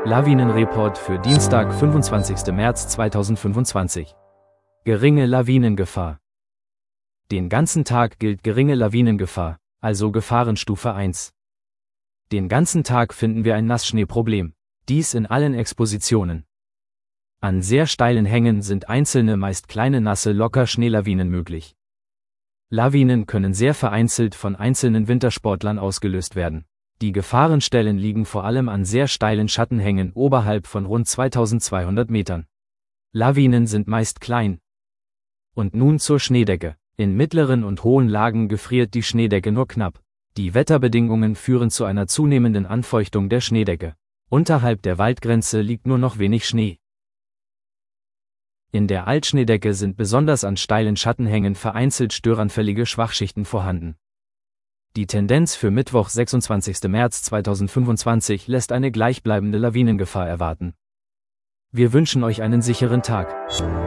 Lawinenreport für Dienstag, 25. März 2025. Geringe Lawinengefahr. Den ganzen Tag gilt geringe Lawinengefahr, also Gefahrenstufe 1. Den ganzen Tag finden wir ein Nassschneeproblem, dies in allen Expositionen. An sehr steilen Hängen sind einzelne, meist kleine nasse Locker-Schneelawinen möglich. Lawinen können sehr vereinzelt von einzelnen Wintersportlern ausgelöst werden. Die Gefahrenstellen liegen vor allem an sehr steilen Schattenhängen oberhalb von rund 2200 Metern. Lawinen sind meist klein. Und nun zur Schneedecke. In mittleren und hohen Lagen gefriert die Schneedecke nur knapp. Die Wetterbedingungen führen zu einer zunehmenden Anfeuchtung der Schneedecke. Unterhalb der Waldgrenze liegt nur noch wenig Schnee. In der Altschneedecke sind besonders an steilen Schattenhängen vereinzelt störanfällige Schwachschichten vorhanden. Die Tendenz für Mittwoch, 26. März 2025 lässt eine gleichbleibende Lawinengefahr erwarten. Wir wünschen euch einen sicheren Tag.